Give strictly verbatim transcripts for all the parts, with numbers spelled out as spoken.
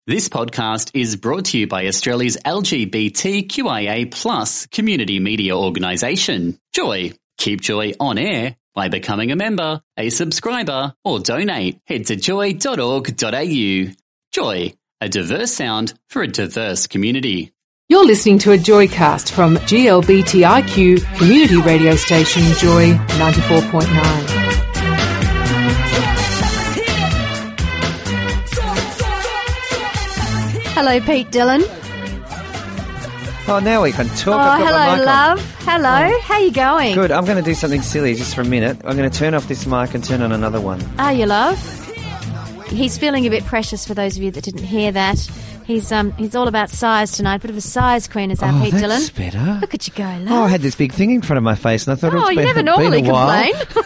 This podcast is brought to you by Australia's L G B T Q I A plus community media organisation, Joy. Keep Joy on air by becoming a member, a subscriber, or donate. Head to joy dot org dot a u. Joy, a diverse sound for a diverse community. You're listening to a Joycast from G L B T I Q community radio station Joy ninety-four point nine. Hello, Pete Dillon. Oh, now we can talk. Oh, I've got my hello, mic on. love. Hello. Oh. How you going? Good. I'm going to do something silly just for a minute. I'm going to turn off this mic and turn on another one. Are you, love? He's feeling a bit precious for those of you that didn't hear that. He's um he's all about size tonight. Bit of a size queen is our oh, Pete that's Dillon. better. Look at you go, love. Oh, I had this big thing in front of my face and I thought Oh, it's you been, never been normally a while. complain.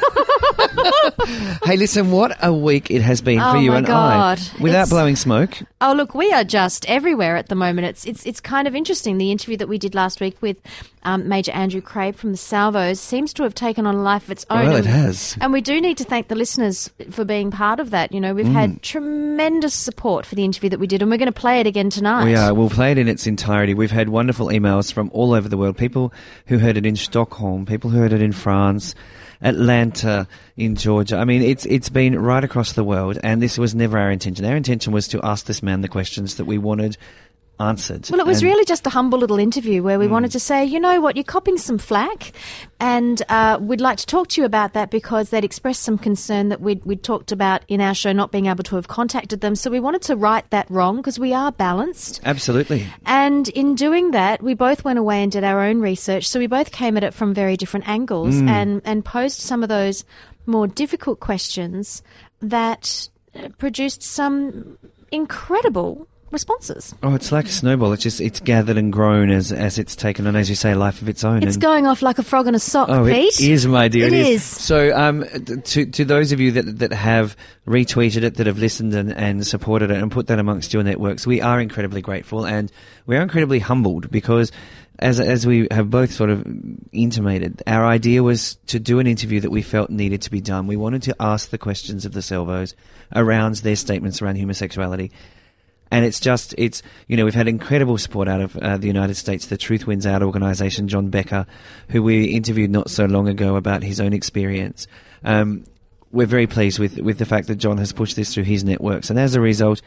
Hey, listen, what a week it has been Oh, for you my and God. I. Without It's- blowing smoke. Oh, look, we are just everywhere at the moment. It's it's it's kind of interesting. The interview that we did last week with um, Major Andrew Craib from the Salvos seems to have taken on a life of its own. Well, and, it has. And we do need to thank the listeners for being part of that. You know, we've Mm. had tremendous support for the interview that we did, and we're going to play it again tonight. We are. We'll play it in its entirety. We've had wonderful emails from all over the world. People who heard it in Stockholm, people who heard it in France, Atlanta, in Georgia. I mean, it's it's been right across the world, and this was never our intention. Our intention was to ask this man the questions that we wanted answered. Well, it was And- really just a humble little interview where we Mm. wanted to say, you know what, you're copping some flack, and uh, we'd like to talk to you about that because they'd expressed some concern that we'd, we'd talked about in our show not being able to have contacted them. So we wanted to right that wrong because we are balanced. Absolutely. And in doing that, we both went away and did our own research. So we both came at it from very different angles Mm. and, and posed some of those more difficult questions that uh, produced some incredible responses. Oh, it's like a snowball. It's just it's gathered and grown as as it's taken on, as you say, a life of its own. It's and going off like a frog in a sock, Oh, Pete. it is, my dear. It It is. So, um, to to those of you that that have retweeted it, that have listened and, and supported it, and put that amongst your networks, we are incredibly grateful, and we are incredibly humbled because, as as we have both sort of intimated, our idea was to do an interview that we felt needed to be done. We wanted to ask the questions of the Salvos around their statements around homosexuality. And it's just, it's, you know, we've had incredible support out of uh, the United States, the Truth Wins Out organisation, John Becker, who we interviewed not so long ago about his own experience. Um, we're very pleased with, with the fact that John has pushed this through his networks. And as a result,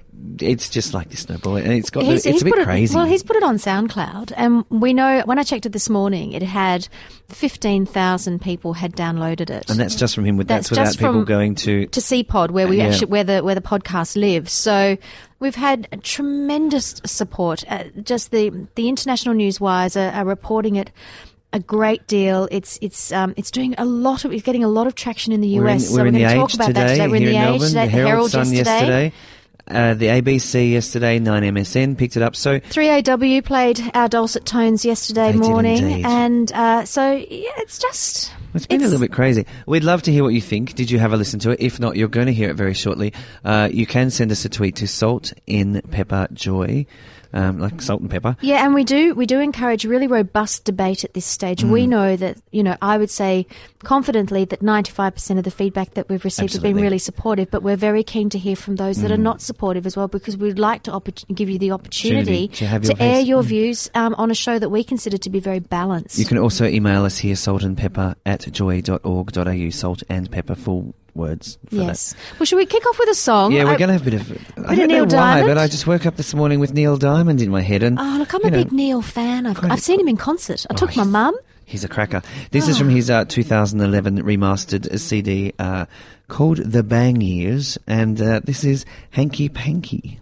it's just like this snowball. And it's got, He's- the, it's he's a bit put it- crazy. well, he's put it on SoundCloud, and we know when I checked it this morning, it had fifteen thousand people had downloaded it. and that's just from him. With That's That's without just people from- going to... to C Pod, where we Yeah. actually where the where the podcast lives. So we've had tremendous support. Uh, just the the international news wires are, are reporting it a great deal. It's it's um it's doing a lot of it's getting a lot of traction in the U We're in, S. we're so in we're the going to talk Age about today, that today. We're in here the in Age Melbourne, today. the Herald Sun yesterday. yesterday, uh, the A B C yesterday, nine M S N picked it up. So three A W played our dulcet tones yesterday They did morning, indeed. and uh, so yeah, it's just It's been a little bit crazy. We'd love to hear what you think. Did you have a listen to it? If not, you're going to hear it very shortly. Uh, you can send us a tweet to Salt in Pepper Joy, um, like salt and pepper. Yeah, and we do we do encourage really robust debate at this stage. We Mm. know that, you know, I would say confidently that ninety-five percent of the feedback that we've received has Absolutely. been really supportive, but we're very keen to hear from those that are Mm. not supportive as well, because we'd like to oppor- give you the opportunity To have your air voice. your Mm. views um, on a show that we consider to be very balanced. You can also email us here, saltandpepper at joy dot org dot a u, salt and pepper, full words for Yes. Well, should we kick off with a song? that. Yeah, we're I- going to have a bit of... I of don't Neil know why, Diamond? but I just woke up this morning with Neil Diamond in my head. And, Oh, look, I'm you a know, big Neil fan. I've, quite- I've seen him in concert. I Oh, took my he's- mum. He's a cracker. This is from his uh, two thousand eleven remastered C D uh, called The Bang Years, and uh, this is Hanky Panky.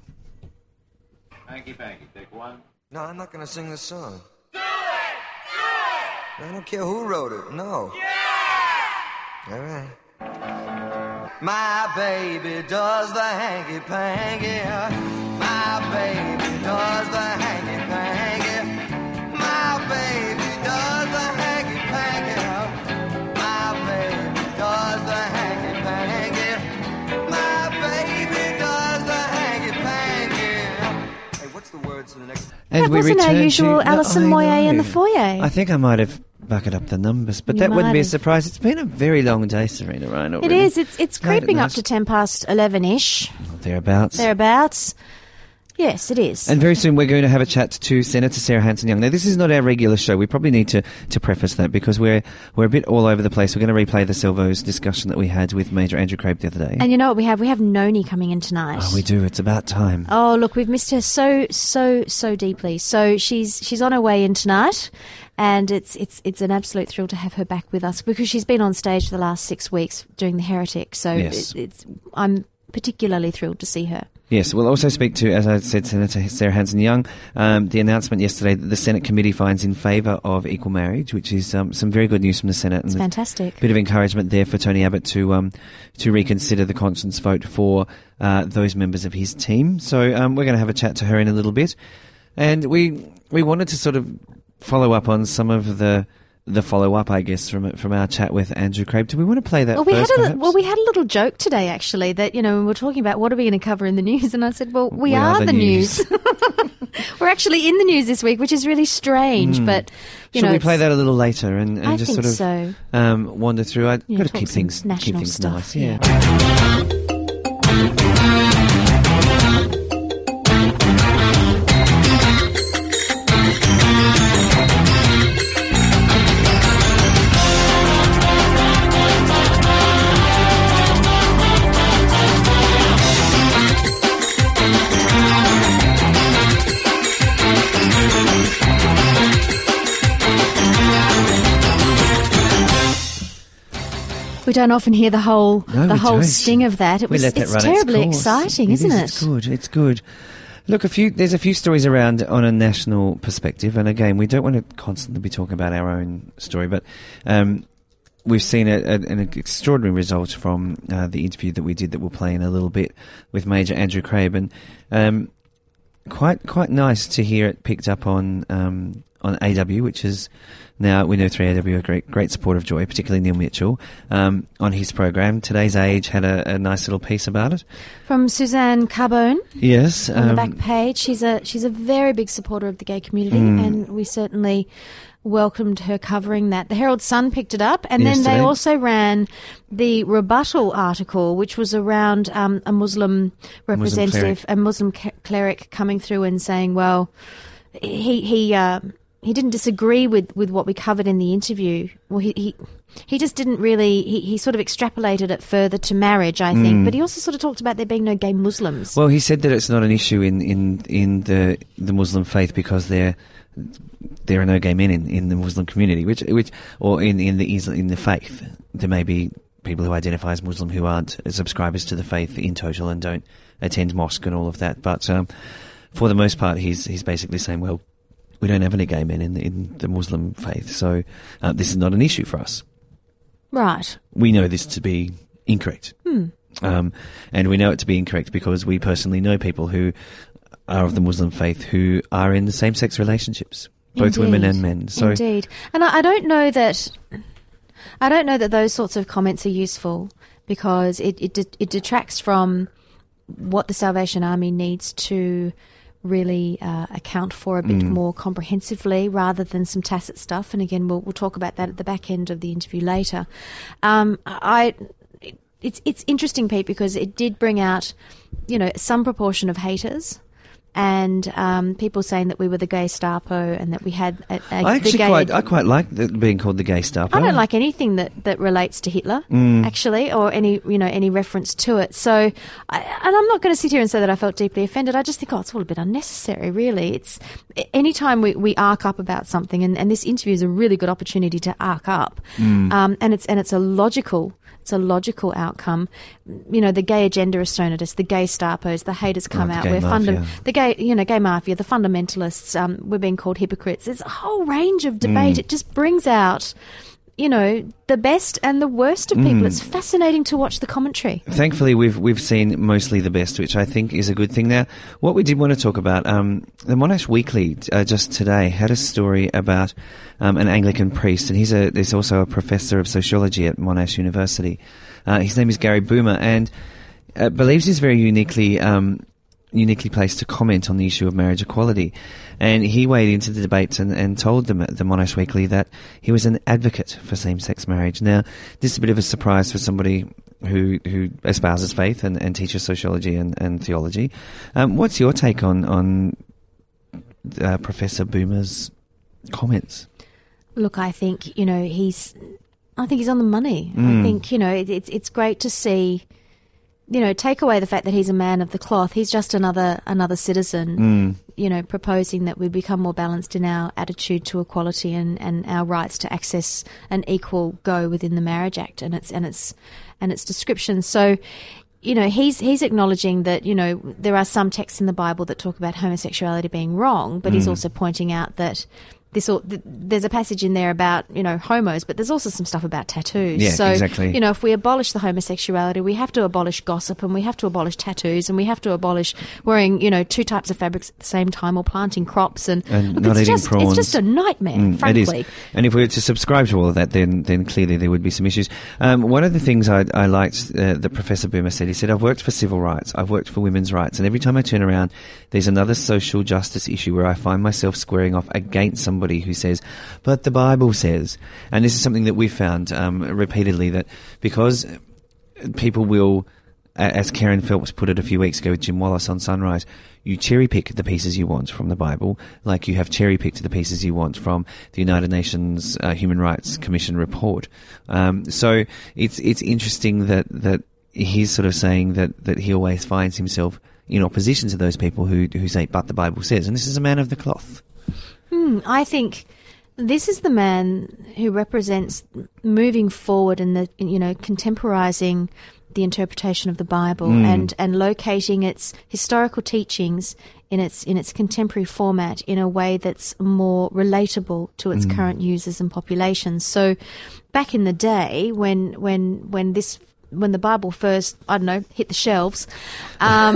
Hanky Panky, take one. No, I'm not gonna sing this song. Do it! Do it! I don't care who wrote it, no. Yeah! All right. My baby does the hanky panky. My baby does the hanky panky. My baby does the hanky panky. My baby does the hanky panky. My baby does the hanky panky. Hey, what's the words to the next? And That we wasn't our return usual to, Alison I Moyet in know. the foyer. I think I might have bucketed up the numbers, but You that wouldn't might be a have. surprise. It's been a very long day, Serena Ryan. It Already. is. It's it's Late at creeping up night. to ten past eleven ish, Thereabouts. thereabouts. Yes, it is. And very soon we're going to have a chat to Senator Sarah Hanson-Young. Now, this is not our regular show. We probably need to, to preface that because we're we're a bit all over the place. We're going to replay the Salvos discussion that we had with Major Andrew Craib the other day. And you know what we have? We have Noni coming in tonight. Oh, we do. It's about time. Oh, look, we've missed her so, so, so deeply. So she's she's on her way in tonight. And it's it's it's an absolute thrill to have her back with us because she's been on stage for the last six weeks doing The Heretic. So yes. it, it's I'm particularly thrilled to see her. Yes, we'll also speak to, as I said, Senator Sarah Hanson-Young. Um, the announcement yesterday that the Senate committee finds in favour of equal marriage, which is um, some very good news from the Senate. It's and fantastic. A bit of encouragement there for Tony Abbott to um, to reconsider the conscience vote for uh, those members of his team. So um, we're going to have a chat to her in a little bit, and we we wanted to sort of follow up on some of the the follow up, I guess, from from our chat with Andrew Craib. Do we want to play that well, we first, had a, perhaps? Well, we had a little joke today, actually, that, you know, when we were talking about what are we going to cover in the news, and I said, well, we, We are, are the the news. We're actually in the news this week, which is really strange, Mm. but, you Should know... we play that a little later and, and I just think sort of so. um, wander through? I've Yeah, got to talk keep some things, keep national things stuff, nice. yeah. yeah. We don't often hear the whole No, the we whole don't. sting of that. It We was let that it's run its terribly course. exciting, It isn't is, it? It's good. It's good. Look, a few. There's a few stories around on a national perspective, and again, we don't want to constantly be talking about our own story, but um, we've seen a, a, an extraordinary result from uh, the interview that we did that we'll play in a little bit with Major Andrew Craib, and um, quite quite nice to hear it picked up on um, on A W, which is now we know three A W are great great support of Joy, particularly Neil Mitchell um, on his program. Today's Age had a, a nice little piece about it. From Suzanne Carbone Yes, on the um, back page. She's a she's a very big supporter of the gay community, Mm. and we certainly welcomed her covering that. The Herald Sun picked it up, and then Yesterday. they also ran the rebuttal article, which was around um, a Muslim representative, cleric. a Muslim ca- cleric coming through and saying, well, he he uh, he didn't disagree with, with what we covered in the interview. Well, he he, he just didn't really. He, he sort of extrapolated it further to marriage, I think. Mm. But he also sort of talked about there being no gay Muslims. Well, he said that it's not an issue in, in, in the the Muslim faith because there there are no gay men in, in the Muslim community, which which or in in the Islam, in the faith. There may be people who identify as Muslim who aren't subscribers to the faith in total and don't attend mosque and all of that. But um, for the most part, he's he's basically saying, well, we don't have any gay men in the, in the Muslim faith, so uh, this is not an issue for us. Right. We know this to be incorrect. Hmm. Um, and we know it to be incorrect because we personally know people who are of the Muslim faith who are in the same-sex relationships, both women Indeed. and men. So, Indeed. And I, I don't know that I don't know that those sorts of comments are useful because it it, de- it detracts from what the Salvation Army needs to really uh, account for a bit Mm. more comprehensively rather than some tacit stuff. And again, we'll we'll talk about that at the back end of the interview later. Um, I. It's it's interesting, Pete, because it did bring out, you know, some proportion of haters and um, people saying that we were the gay Stapo and that we had a, a, I actually the gay. quite I quite like the, being called the gay Stapo. I don't like anything that, that relates to Hitler, Mm. actually, or any you know any reference to it. So, I, and I'm not going to sit here and say that I felt deeply offended. I just think, oh, it's all a bit unnecessary, really. It's anytime we, we arc up about something, and, and this interview is a really good opportunity to arc up, Mm. um, and it's and it's a logical. It's a logical outcome. You know, the gay agenda is thrown at us. The gay Stapos, the haters come Oh, the out. gay We're funda- mafia. the gay, you know, gay mafia, the fundamentalists. Um, we're being called hypocrites. There's a whole range of debate. Mm. It just brings out, you know, the best and the worst of people. Mm. It's fascinating to watch the commentary. Thankfully, we've we've seen mostly the best, which I think is a good thing. Now, what we did want to talk about, um, the Monash Weekly uh, just today had a story about um, an Anglican priest, and he's a there's also a professor of sociology at Monash University. Uh, his name is Gary Boomer, and uh, believes he's very uniquely um, uniquely placed to comment on the issue of marriage equality. And he weighed into the debate and, and told the, the Monash Weekly that he was an advocate for same-sex marriage. Now, this is a bit of a surprise for somebody who who espouses faith and, and teaches sociology and, and theology. Um, what's your take on, on uh, Professor Boomer's comments? Look, I think, you know, he's... I think he's on the money. Mm. I think, you know, it, it's it's great to see, you know, take away the fact that he's a man of the cloth. He's just another another citizen, Mm. you know, proposing that we become more balanced in our attitude to equality and, and our rights to access an equal go within the Marriage Act and its and its and its description. So, you know, he's he's acknowledging that, you know, there are some texts in the Bible that talk about homosexuality being wrong, but Mm. he's also pointing out that This, all- th- there's a passage in there about, you know, homos, but there's also some stuff about tattoos. Yeah, so, exactly. you know, if we abolish the homosexuality, we have to abolish gossip and we have to abolish tattoos and we have to abolish wearing, you know, two types of fabrics at the same time or planting crops. And, And look, not it's eating just, prawns. It's just a nightmare, Mm, frankly. It is. And if we were to subscribe to all of that, then then clearly there would be some issues. Um, one of the things I, I liked uh, that Professor Boomer said, he said, I've worked for civil rights, I've worked for women's rights, and every time I turn around, there's another social justice issue where I find myself squaring off against somebody who says, but the Bible says. And this is something that we've found um, repeatedly, that because people will, a- as Karen Phelps put it a few weeks ago with Jim Wallace on Sunrise, you cherry pick the pieces you want from the Bible, like you have cherry picked the pieces you want from the United Nations uh, Human Rights Commission report. Um, so it's it's interesting that that he's sort of saying that that he always finds himself in opposition to those people who who say, "But the Bible says," and this is a man of the cloth. Hmm, I think this is the man who represents moving forward in the, you know, contemporizing the interpretation of the Bible Mm. and, and locating its historical teachings in its in its contemporary format in a way that's more relatable to its Mm. current users and populations. So back in the day when when when this when the Bible first, I don't know, hit the shelves, um,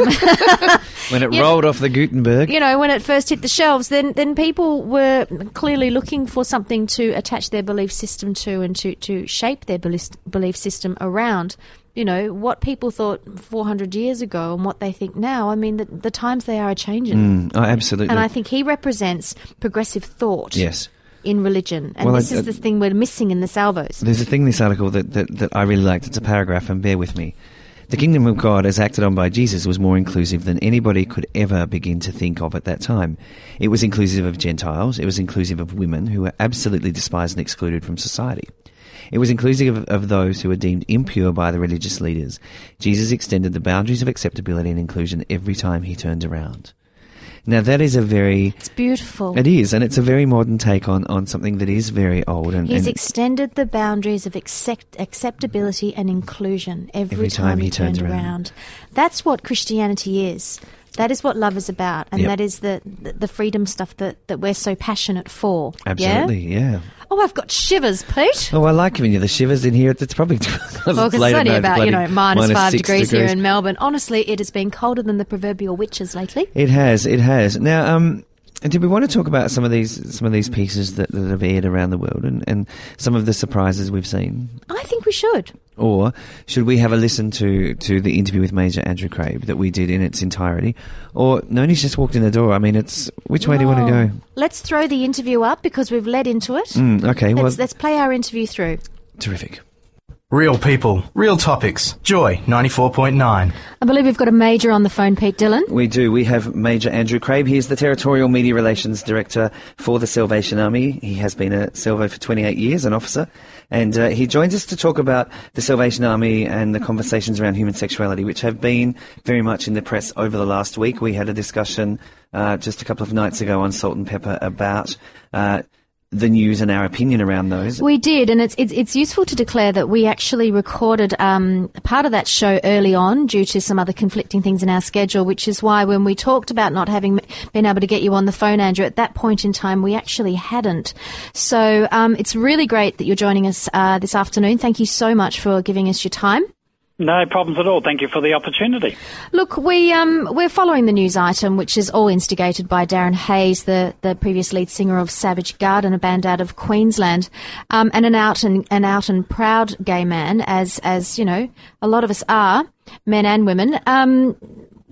When it Yeah. rolled off the Gutenberg. you know, when it first hit the shelves, then then people were clearly looking for something to attach their belief system to and to, to shape their belief, belief system around. You know, what people thought four hundred years ago and what they think now. I mean, the, the times they are changing. Mm, oh, absolutely. And I think he represents progressive thought Yes. in religion. And Well, this I- is I- the thing we're missing in the salvos. There's a thing in this article that, that, that I really liked. It's a paragraph, and bear with me. The kingdom of God, as acted on by Jesus, was more inclusive than anybody could ever begin to think of at that time. It was inclusive of Gentiles. It was inclusive of women who were absolutely despised and excluded from society. It was inclusive of, of those who were deemed impure by the religious leaders. Jesus extended the boundaries of acceptability and inclusion every time he turned around. Now, that is a very... It's beautiful. It is, and it's a very modern take on, on something that is very old. And, He's and extended the boundaries of accept, acceptability and inclusion every, Every time he turned turns around. around. That's what Christianity is. That is what love is about, and Yep. that is the, the the freedom stuff that, that we're so passionate for. absolutely, Yeah? yeah. Oh, I've got shivers, Pete. Oh, I like giving you the shivers in here. It's probably because Well, because it's late at only night, about, you know, bloody minus minus five six degrees, here degrees. in Melbourne. Honestly, it has been colder than the proverbial witches lately. It has, it has. Now, um, did we want to talk about some of these some of these pieces that, that have aired around the world and, and some of the surprises we've seen? I think we should. Or should we have a listen to, to the interview with Major Andrew Crabb that we did in its entirety? Or Noni's just walked in the door. I mean, it's which way do you want to Well, go? Let's throw the interview up because we've led into it. Mm, okay, well, Let's, let's play our interview through. terrific. Real people, real topics. Joy ninety-four point nine. I believe we've got a major on the phone, Pete Dillon. We do. We have Major Andrew Crabb. He is the Territorial Media Relations Director for the Salvation Army. He has been a Salvo for twenty-eight years, an officer. And uh, he joins us to talk about the Salvation Army and the conversations around human sexuality, which have been very much in the press over the last week. We had a discussion uh, just a couple of nights ago on Salt and Pepper about uh, the news and our opinion around those. We did, and it's it's, it's useful to declare that we actually recorded um, part of that show early on due to some other conflicting things in our schedule, which is why when we talked about not having been able to get you on the phone, Andrew, at that point in time, we actually hadn't. So um, it's really great that you're joining us uh, this afternoon. Thank you so much for giving us your time. No problems at all. Thank you for the opportunity. Look, we, um, we're following the news item, which is all instigated by Darren Hayes, the, the previous lead singer of Savage Garden, a band out of Queensland, um, and an out and an out and proud gay man, as as you know, a lot of us are, men and women. Um,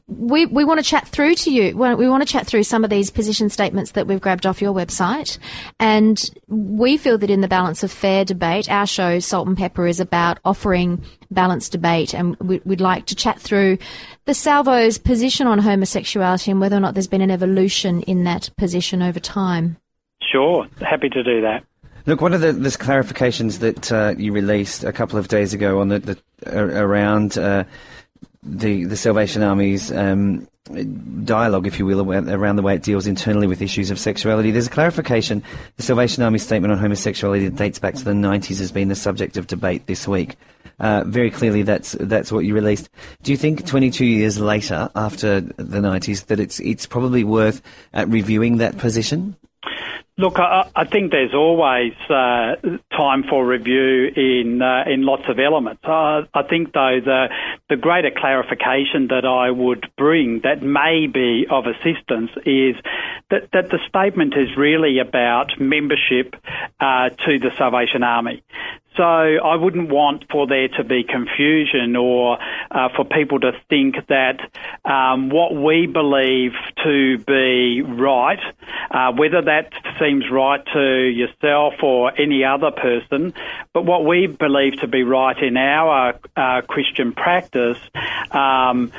we, we want to chat through to you. We want to chat through some of these position statements that we've grabbed off your website. And we feel that in the balance of fair debate, our show, Salt and Pepper, is about offering balanced debate. And we, we'd like to chat through the Salvo's position on homosexuality and whether or not there's been an evolution in that position over time. Sure. Happy to do that. Look, one of the, the clarifications that uh, you released a couple of days ago on the, the uh, around uh, the the Salvation Army's um, dialogue, if you will, around the way it deals internally with issues of sexuality. There's a clarification. The Salvation Army's statement on homosexuality that dates back to the nineties has been the subject of debate this week. Uh, very clearly, that's that's what you released. Do you think twenty-two years later, after the nineties, that it's it's probably worth uh, reviewing that position? Look, I, I think there's always uh, time for review in uh, in lots of elements. Uh, I think, though, the the greater clarification that I would bring that may be of assistance is that, that the statement is really about membership uh, to the Salvation Army. So I wouldn't want for there to be confusion or uh, for people to think that um, what we believe to be right, uh, whether that seems right to yourself or any other person, but what we believe to be right in our uh, Christian practice um,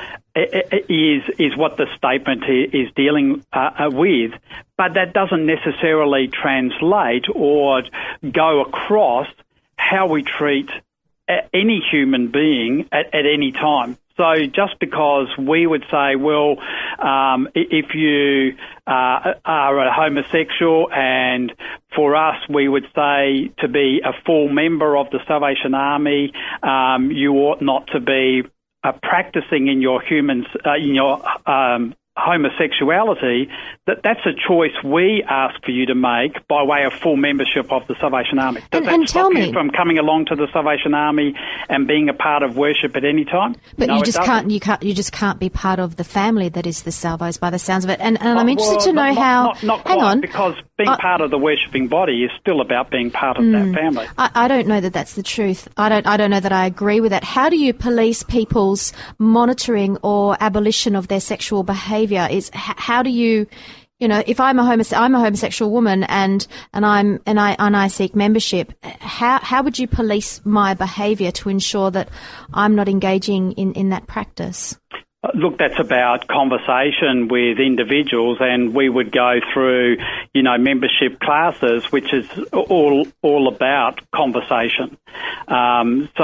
is is what the statement is dealing uh, with. But that doesn't necessarily translate or go across how we treat any human being at, at any time. So just because we would say, well, um, if you uh, are a homosexual, and for us we would say to be a full member of the Salvation Army, um, you ought not to be uh, practicing in your humans, uh, in your um, homosexuality, that that's a choice we ask for you to make by way of full membership of the Salvation Army. Does and, that and stop tell you me, from coming along to the Salvation Army and being a part of worship at any time? But no, you just it can't. You can't. You just can't be part of the family that is the Salvos, by the sounds of it. And, and I'm Oh, interested well, to know not, how. Not, not hang quite, on, because being I, part of the worshipping body is still about being part of mm, that family. I, I don't know that that's the truth. I don't. I don't know that I agree with that. How do you police people's monitoring or abolition of their sexual behaviour? Is how do you? You know, if I'm a homose- I'm a homosexual woman and, and I'm and I and I seek membership, how how would you police my behaviour to ensure that I'm not engaging in, in that practice? Look, that's about conversation with individuals, and we would go through, you know, membership classes, which is all all about conversation. Um, so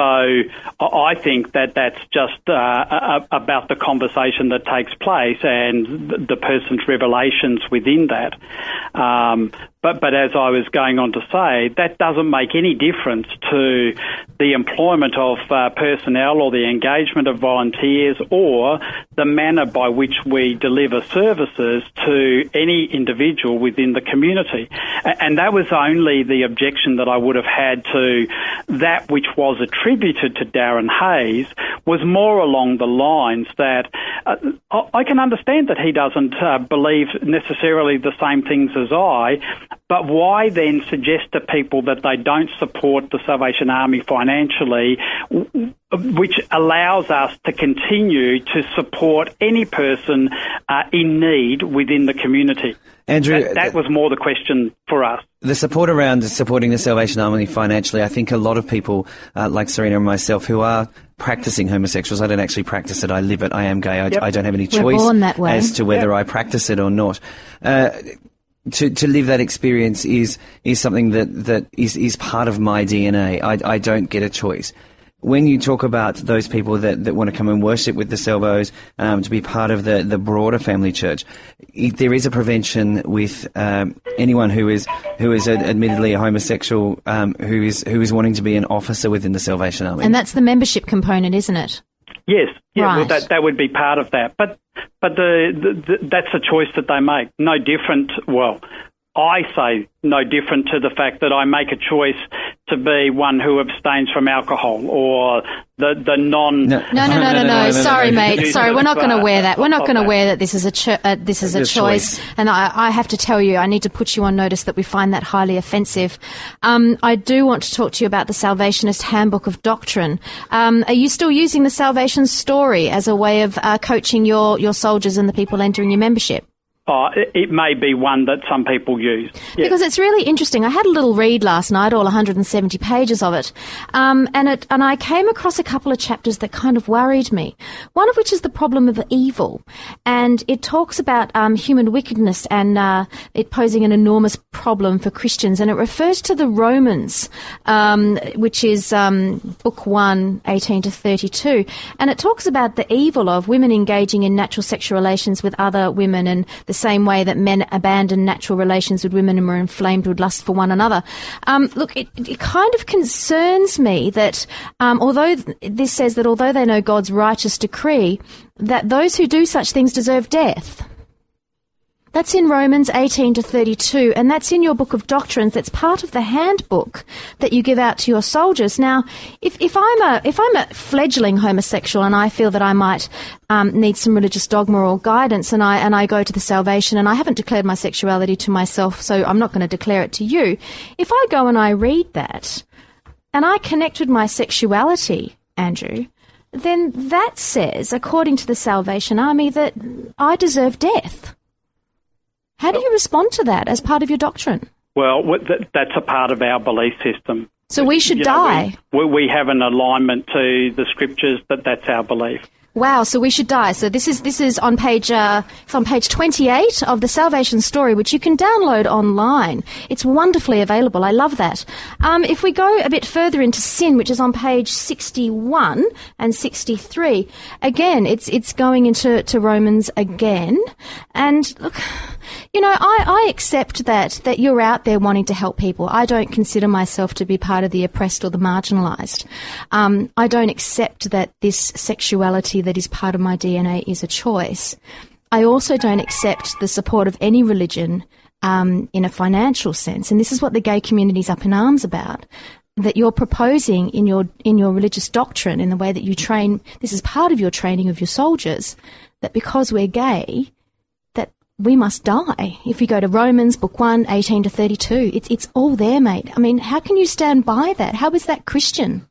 I think that that's just uh, about the conversation that takes place and the person's revelations within that. Um, But, but as I was going on to say, that doesn't make any difference to the employment of uh, personnel or the engagement of volunteers or the manner by which we deliver services to any individual within the community. And that was only the objection that I would have had to that which was attributed to Darren Hayes, was more along the lines that uh, I can understand that he doesn't uh, believe necessarily the same things as I, but why then suggest to people that they don't support the Salvation Army financially, which allows us to continue to support any person uh, in need within the community? Andrew, that, that was more the question for us. The support around supporting the Salvation Army financially, I think a lot of people, uh, like Serena and myself, who are practicing homosexuals, I don't actually practice it, I live it, I am gay, I, yep. I don't have any We're choice born that way. as to whether yep. I practice it or not. Uh, To, to live that experience is, is something that, that is, is part of my D N A. I, I don't get a choice. When you talk about those people that, that want to come and worship with the Salvos, um, to be part of the, the broader family church, it, there is a prevention with um, anyone who is who is ad- admittedly a homosexual, um, who is who is wanting to be an officer within the Salvation Army. And that's the membership component, isn't it? Yes, yeah, right. well, that that would be part of that. But but the, the, the that's a choice that they make. No different. Well, I say no different to the fact that I make a choice to be one who abstains from alcohol or the the non. No, no, no, no, no. no. Sorry, mate. Sorry, we're not going to wear that. We're not going to wear that. This is a cho- uh, this is a choice. choice. And I, I have to tell you, I need to put you on notice that we find that highly offensive. Um, I do want to talk to you about the Salvationist Handbook of Doctrine. Um, are you still using the Salvation Story as a way of uh, coaching your your soldiers and the people entering your membership? Oh, it may be one that some people use. Yeah. Because it's really interesting. I had a little read last night, all one hundred seventy pages of it, um, and it, and I came across a couple of chapters that kind of worried me. One of which is the problem of evil, and it talks about um, human wickedness and uh, it posing an enormous problem for Christians, and it refers to the Romans, um, which is um, Book one, eighteen to thirty-two, and it talks about the evil of women engaging in natural sexual relations with other women, and the same way that men abandoned natural relations with women and were inflamed with lust for one another. Um, look, it, it kind of concerns me that um, although th- this says that although they know God's righteous decree, that those who do such things deserve death. That's in Romans eighteen to thirty-two, and that's in your book of doctrines. That's part of the handbook that you give out to your soldiers. Now, if, if I'm a if I'm a fledgling homosexual and I feel that I might um, need some religious dogma or guidance, and I and I go to the Salvation and I haven't declared my sexuality to myself, so I'm not going to declare it to you. If I go and I read that, and I connect with my sexuality, Andrew, then that says, according to the Salvation Army, that I deserve death. How do you respond to that as part of your doctrine? Well, that's a part of our belief system. So we should you know, die? We, we have an alignment to the scriptures that that's our belief. Wow, so we should die. So this is this is on page uh, it's on page twenty-eight of the Salvation Story, which you can download online. It's wonderfully available. I love that. Um, if we go a bit further into sin, which is on page sixty-one and sixty-three, again, it's it's going into to Romans again. And look, you know, I, I accept that that you're out there wanting to help people. I don't consider myself to be part of the oppressed or the marginalised. Um, I don't accept that this sexuality that is part of my D N A is a choice. I also don't accept the support of any religion um, in a financial sense, and this is what the gay community is up in arms about, that you're proposing in your in your religious doctrine, in the way that you train, this is part of your training of your soldiers, that because we're gay, that we must die. If you go to Romans, book one, eighteen to thirty-two, it's, it's all there, mate. I mean, how can you stand by that? How is that Christian?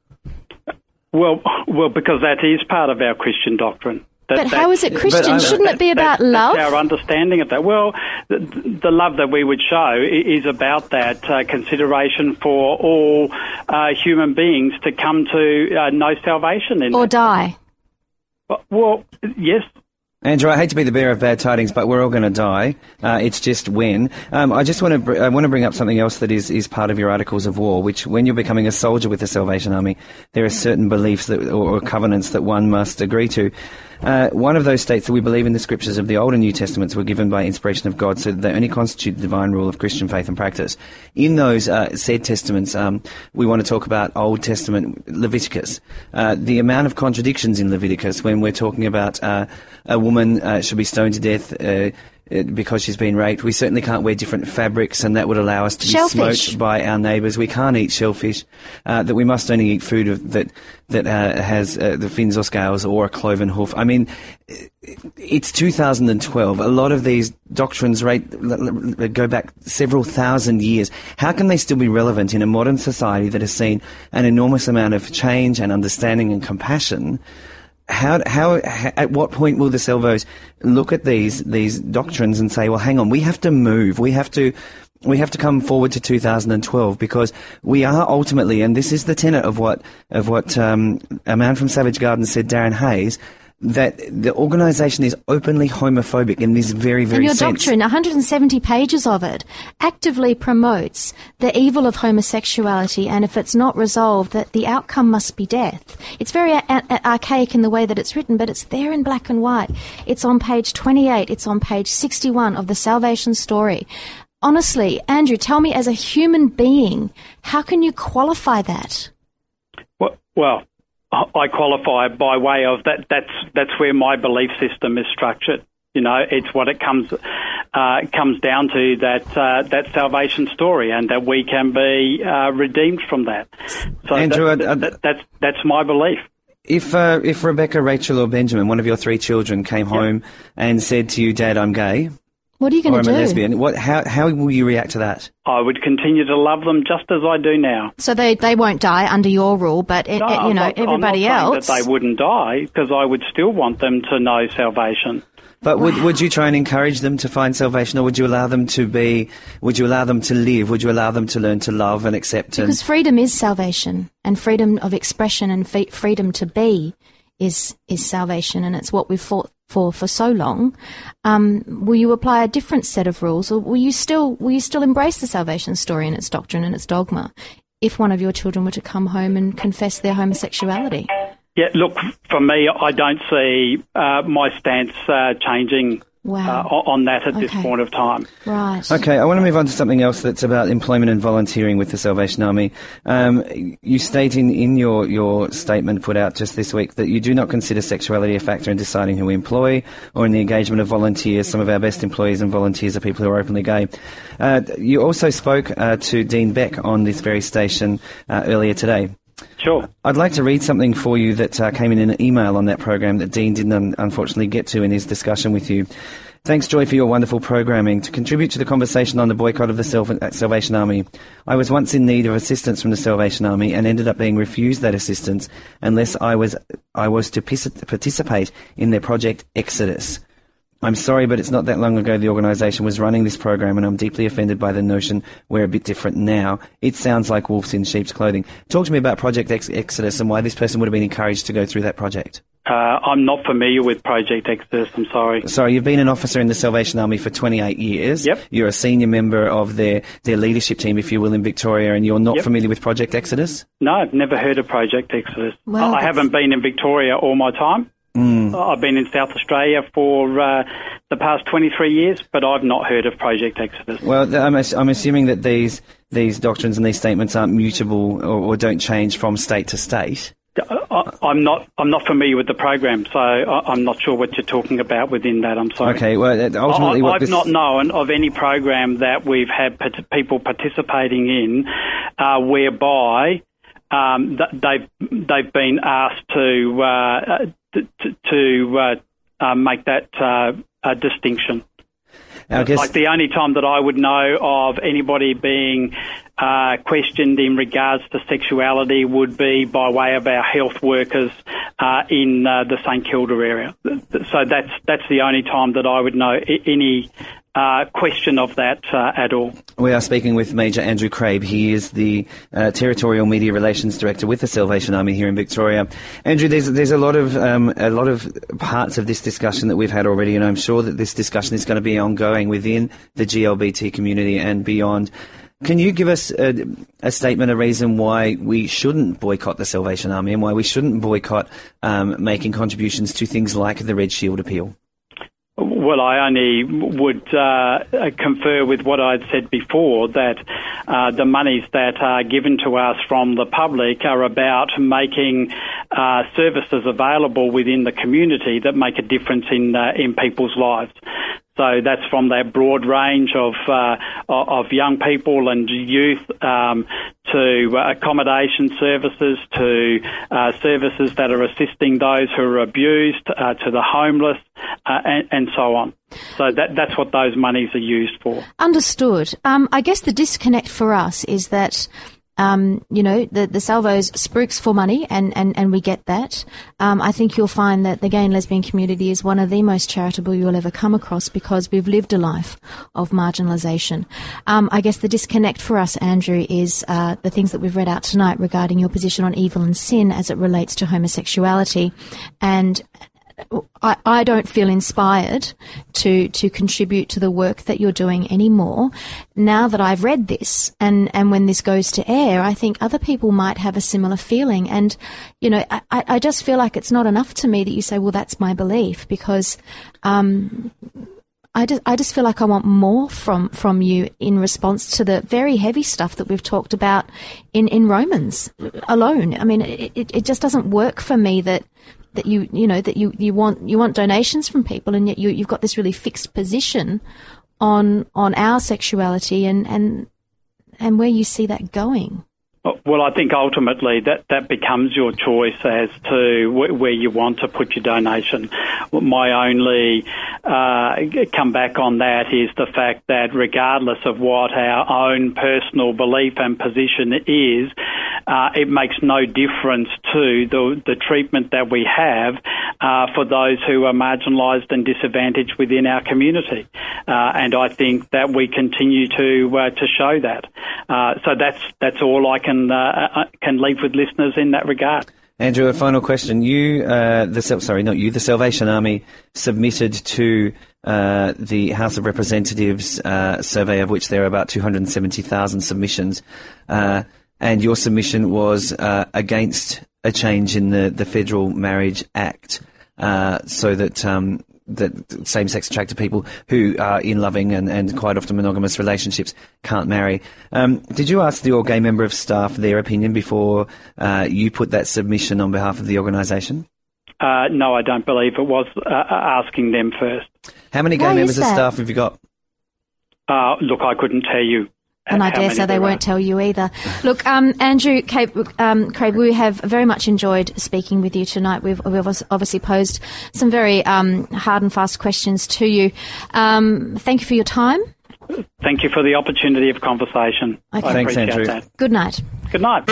Well, well, because that is part of our Christian doctrine. That, but how is it Christian? Shouldn't that, it be about that, love? That's our understanding of that. Well, the, the love that we would show is about that uh, consideration for all uh, human beings to come to uh, know salvation. In or that. die. Well, yes. Andrew, I hate to be the bearer of bad tidings, but we're all going to die. Uh, it's just when. Um, I just want to br- I want to bring up something else that is, is part of your Articles of War, which when you're becoming a soldier with the Salvation Army, there are certain beliefs that, or, or covenants that one must agree to. Uh, one of those states that we believe in the scriptures of the Old and New Testaments were given by inspiration of God, so that they only constitute the divine rule of Christian faith and practice. In those uh, said testaments, um, we want to talk about Old Testament Leviticus. Uh, the amount of contradictions in Leviticus when we're talking about uh, a woman uh, should be stoned to death uh, because she's been raped. We certainly can't wear different fabrics, and that would allow us to be shellfish. smoked by our neighbours. We can't eat shellfish. Uh, that we must only eat food of, that that uh, has uh, the fins or scales or a cloven hoof. I mean, it's two thousand twelve. A lot of these doctrines rate, go back several thousand years. How can they still be relevant in a modern society that has seen an enormous amount of change and understanding and compassion? How, how, at what point will the Salvos look at these, these doctrines and say, well, hang on, we have to move, we have to, we have to come forward to two thousand twelve, because we are ultimately, and this is the tenet of what, of what, um, a man from Savage Garden said, Darren Hayes, that the organisation is openly homophobic in this very, very and your sense. doctrine, one hundred seventy pages of it, actively promotes the evil of homosexuality, and if it's not resolved, that the outcome must be death. It's very a- a- archaic in the way that it's written, but it's there in black and white. It's on page twenty-eight, it's on page sixty-one of the Salvation Story. Honestly, Andrew, tell me, as a human being, how can you qualify that? Well, well I qualify by way of that. That's that's where my belief system is structured. You know, it's what it comes. uh, comes down to that uh, that salvation story, and that we can be uh, redeemed from that. So Andrew, that, I, I, that, that's that's my belief. If uh, if Rebecca, Rachel, or Benjamin, one of your three children, came Yep. home and said to you, "Dad, I'm gay," What are you or going I'm to a do? lesbian, what? How how will you react to that? I would continue to love them just as I do now. So they, they won't die under your rule, but it, No, it, you I'm know not, everybody I'm not else. saying that they wouldn't die, because I would still want them to know salvation. But would would you try and encourage them to find salvation, or would you allow them to be? Would you allow them to live? Would you allow them to learn to love and accept? And Because freedom is salvation, and freedom of expression and fe- freedom to be is is salvation, and it's what we've fought for for so long. Um, will you apply a different set of rules, or will you still will you still embrace the salvation story and its doctrine and its dogma if one of your children were to come home and confess their homosexuality? Yeah, look, for me, I don't see uh, my stance uh, changing Wow. uh, on that at this Okay. point of time. Right. Okay, I want to move on to something else that's about employment and volunteering with the Salvation Army. Um, you state in, in your, your statement put out just this week that you do not consider sexuality a factor in deciding who we employ or in the engagement of volunteers. Some of our best employees and volunteers are people who are openly gay. Uh, you also spoke uh, to Dean Beck on this very station uh, earlier today. Sure. I'd like to read something for you that uh, came in an email on that program that Dean didn't un- unfortunately get to in his discussion with you. Thanks, Joy, for your wonderful programming. To contribute to the conversation on the boycott of the Sal- Salvation Army, I was once in need of assistance from the Salvation Army and ended up being refused that assistance unless I was I was to pis- participate in their Project Exodus. I'm sorry, but it's not that long ago the organisation was running this program, and I'm deeply offended by the notion we're a bit different now. It sounds like wolves in sheep's clothing. Talk to me about Project Ex- Exodus and why this person would have been encouraged to go through that project. Uh, I'm not familiar with Project Exodus, I'm sorry. Sorry, you've been an officer in the Salvation Army for twenty-eight years. Yep. You're a senior member of their, their leadership team, if you will, in Victoria, and you're not Yep. familiar with Project Exodus? No, I've never heard of Project Exodus. Well, I that's- haven't been in Victoria all my time. Mm. I've been in South Australia for uh, the past twenty-three years, but I've not heard of Project Exodus. Well, th- I'm, ass- I'm assuming that these these doctrines and these statements aren't mutable or, or don't change from state to state. I, I'm not. I'm not familiar with the program, so I, I'm not sure what you're talking about within that. I'm sorry. Okay, well, uh, ultimately I, what I've this... not known of any program that we've had pat- people participating in uh, whereby um, th- they've they've been asked to uh, to, to uh, uh, make that uh, a distinction. I guess... Like the only time that I would know of anybody being uh, questioned in regards to sexuality would be by way of our health workers uh, in uh, the St Kilda area. So that's that's the only time that I would know I- any uh, question of that uh, at all. We are speaking with Major Andrew Craib. He is the uh, Territorial Media Relations Director with the Salvation Army here in Victoria. Andrew, there's there's a lot of um, a lot of parts of this discussion that we've had already, and I'm sure that this discussion is going to be ongoing within the G L B T community and beyond. Can you give us a, a statement, a reason why we shouldn't boycott the Salvation Army and why we shouldn't boycott um, making contributions to things like the Red Shield appeal? Well, I only would uh, confer with what I'd said before, that uh, the monies that are given to us from the public are about making uh, services available within the community that make a difference in uh, in people's lives. So that's from that broad range of uh, of young people and youth um, to accommodation services, to uh, services that are assisting those who are abused, uh, to the homeless, uh, and, and so on. So that that's what those monies are used for. Understood. Um, I guess the disconnect for us is that, um, you know, the, the Salvos spruiks for money, and, and, and we get that. Um, I think you'll find that the gay and lesbian community is one of the most charitable you'll ever come across because we've lived a life of marginalisation. Um, I guess the disconnect for us, Andrew, is uh, the things that we've read out tonight regarding your position on evil and sin as it relates to homosexuality. And I, I don't feel inspired to to contribute to the work that you're doing anymore. Now that I've read this, and, and when this goes to air, I think other people might have a similar feeling. And, you know, I, I just feel like it's not enough to me that you say, well, that's my belief, because um, I just, I just feel like I want more from, from you in response to the very heavy stuff that we've talked about in, in Romans alone. I mean, it, it, it just doesn't work for me that that you, you know, that you, you want, you want donations from people, and yet you, you've got this really fixed position on on our sexuality and, and and where you see that going? Well, I think ultimately that, that becomes your choice as to wh- where you want to put your donation. My only uh, comeback on that is the fact that regardless of what our own personal belief and position is, uh, it makes no difference to the, the treatment that we have uh, for those who are marginalised and disadvantaged within our community. Uh, and I think that we continue to uh, to show that. Uh, so that's that's all I can uh, can leave with listeners in that regard. Andrew, a final question. You, uh, the sorry, not you, the Salvation Army submitted to uh, the House of Representatives uh, survey, of which there are about two hundred seventy thousand submissions, uh, and your submission was uh, against a change in the, the Federal Marriage Act, uh, so that um, that same-sex attracted people who are in loving and, and quite often monogamous relationships can't marry. Um, did you ask the All Gay member of staff their opinion before uh, you put that submission on behalf of the organisation? Uh, no, I don't believe it was uh, asking them first. How many gay Why members is of that? staff have you got? Uh, look, I couldn't tell you. And I how dare many say they there won't are. tell you either. Look, um, Andrew, Craig, um, Craig, we have very much enjoyed speaking with you tonight. We've, we've obviously posed some very um, hard and fast questions to you. Um, thank you for your time. Thank you for the opportunity of conversation. Okay. I Thanks, appreciate Andrew. that. Good night. Good night.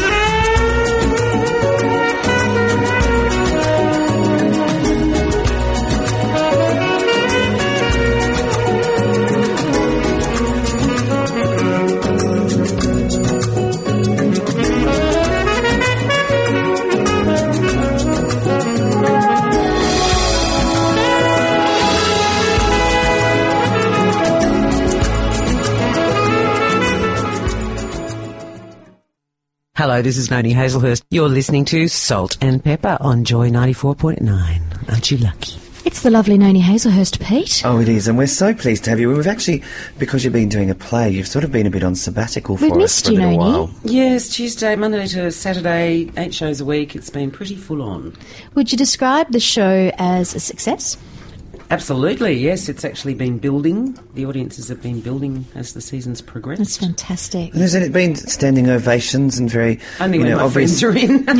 Hello, this is Noni Hazelhurst. You're listening to Salt and Pepper on Joy ninety-four point nine. Aren't you lucky? It's the lovely Noni Hazelhurst, Pete. Oh, it is, and we're so pleased to have you. We've actually, because you've been doing a play, you've sort of been a bit on sabbatical We've for us missed for a you, little Noni. while. Yes, Tuesday, Monday to Saturday, eight shows a week. It's been pretty full on. Would you describe the show as a success? Absolutely, yes. It's actually been building. The audiences have been building as the season's progressed. That's fantastic. And hasn't it been standing ovations and very, Only you when know, my obvious friends are in.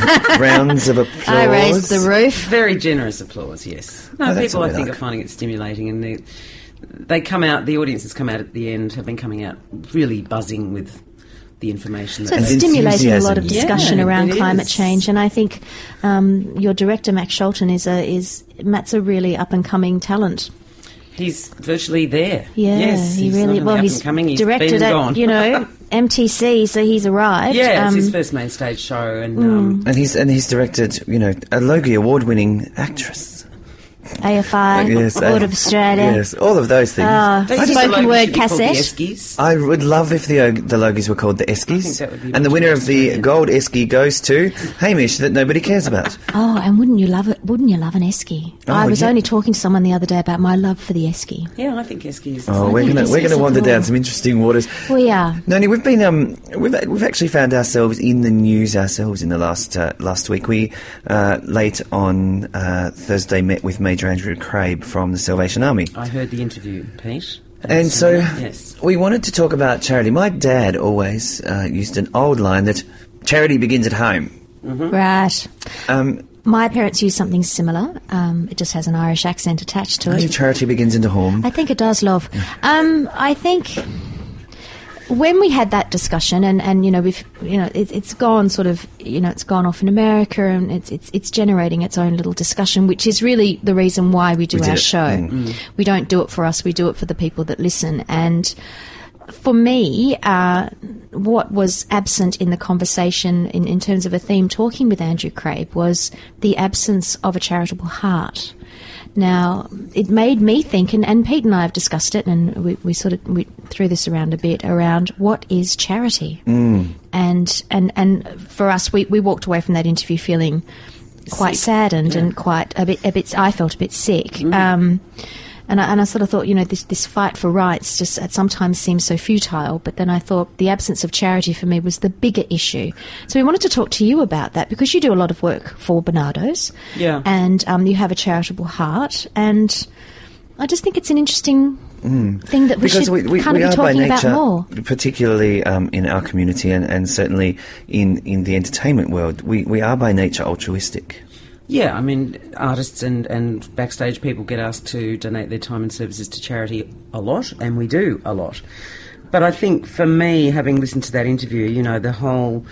rounds of applause? I raised the roof. Very generous applause, yes. No, Oh, that's people what I we think like. are finding it stimulating, and they, they come out, the audiences come out at the end, have been coming out really buzzing with the information. So that it's And they- stimulating a lot of enthusiasm. discussion Yeah, around it climate is. change, and I think um, your director, Max Sholton, is a is Matt's a really up and coming talent. He's virtually there. Yeah, yes, he he's really not well. only He's up and coming, he's directed been and at gone. you know M T C, so he's arrived. Yeah, it's Um, his first main stage show, and Mm. um, And he's and he's directed, you know, a Logie Award-winning actress. A F I, Yes, Board uh, of Australia. Yes, all of those things. Ah, they think the spoken Logies word should be called the cassette. Eskies. I would love if the Og- the Logies were called the Eskies. think that would be And the much winner more of the Australian. gold Esky goes to Hamish, that nobody cares about. Oh, and wouldn't you love it? Wouldn't you love an esky? Oh, I was yeah. only talking to someone the other day about my love for the esky. Yeah, I think Eskies. Oh, we're think gonna this we're is gonna a wander cool- down some interesting waters. We are. Noni, we've been um we've we've actually found ourselves in the news ourselves in the last uh, last week. We uh, late on uh, Thursday met with Major Andrew Craib from the Salvation Army, I heard the interview, Pete. and so yes. we wanted to talk about charity. My dad always uh, used an old line that charity begins at home. Right. Um, My parents use something similar. Um, it just has an Irish accent attached to I it. think charity begins in the home. I think it does, love. Um, I think when we had that discussion, and, and you know, we've you know, it, it's gone sort of, you know, it's gone off in America, and it's it's it's generating its own little discussion, which is really the reason why we do We did our it. show. Mm. We don't do it for us; we do it for the people that listen. And for me, uh, what was absent in the conversation, in, in terms of a theme talking with Andrew Craib, was the absence of a charitable heart. Now, it made me think, and, and Pete and I have discussed it, and we, we sort of we threw this around a bit, around what is charity. Mm. And, and and for us, we, we walked away from that interview feeling quite Sick. saddened Yeah. and quite a bit, a bit, I felt a bit sick. Um, and I, and I sort of thought, you know, this, this fight for rights just at sometimes seems so futile. But then I thought the absence of charity for me was the bigger issue. So we wanted to talk to you about that, because you do a lot of work for Bernardo's. Yeah. And um, you have a charitable heart. And I just think it's an interesting Mm. thing that we because should we, we, kind we of be are by talking nature, about more. particularly um, in our community and, and certainly in, in the entertainment world, we, we are by nature altruistic. Yeah, I mean, artists and, and backstage people get asked to donate their time and services to charity a lot, and we do a lot. But I think for me, having listened to that interview, you know, the whole...